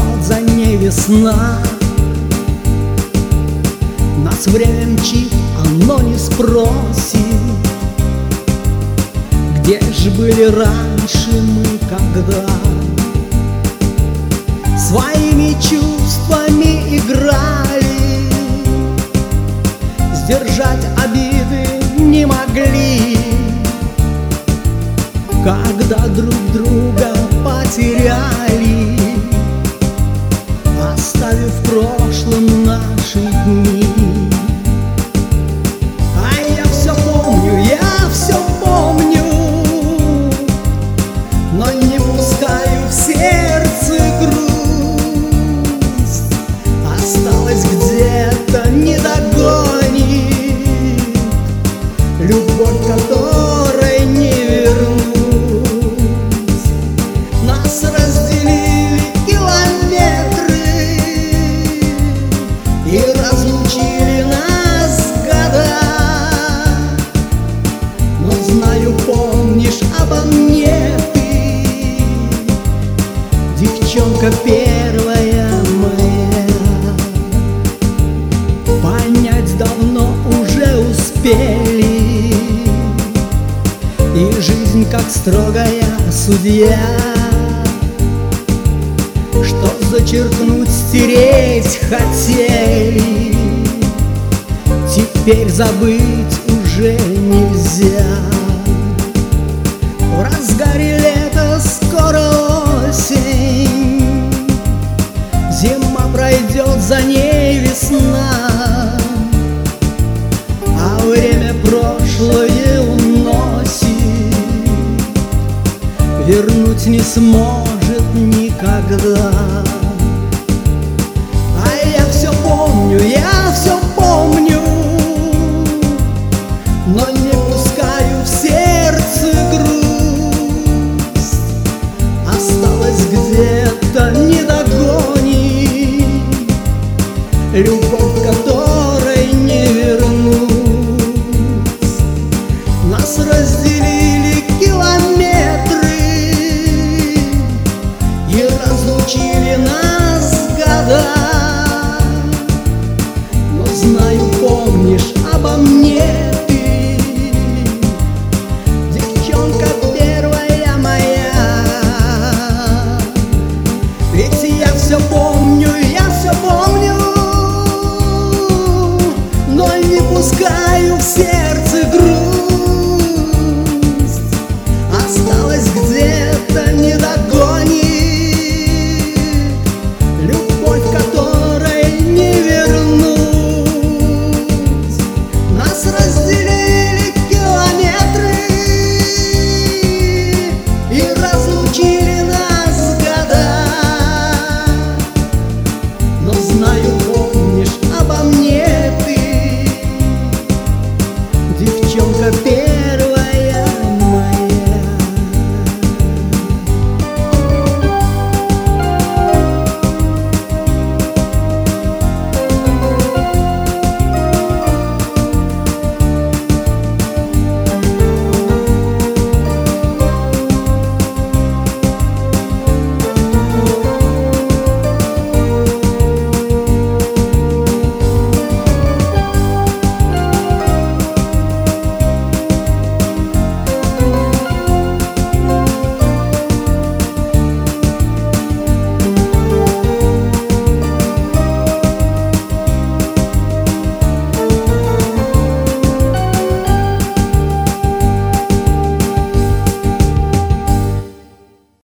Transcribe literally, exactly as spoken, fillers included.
придет за ней весна. Нас время мчит, оно не спросит, где ж были раньше мы, когда своими чувствами играли, сдержать обиды не могли, когда друг друга потеряли, оставив в прошлом наши дни. А я все помню, я все помню, но не пускаю в сердце грусть. Осталось где-то, не догонит любовь, которой не вернуть. Нас разделили километры и разлучили нас года. Но знаю, помнишь обо мне ты, девчонка первая моя. Понять давно уже успели, и жизнь как строгая судья, что зачеркнуть, стереть хотели, теперь забыть уже нельзя. В разгаре лета скоро осень, зима пройдет, за ней весна, а время прошлое уносит, вернуть не сможет никогда. А я все помню, я все помню, но не пускаю в сердце грусть. Осталось где-то, не догонит любовь, которой не вернуть. Нас разделили километры и разлучили нас года. Но знаю, помнишь обо мне ты, девчонка первая моя. Ведь я все помню.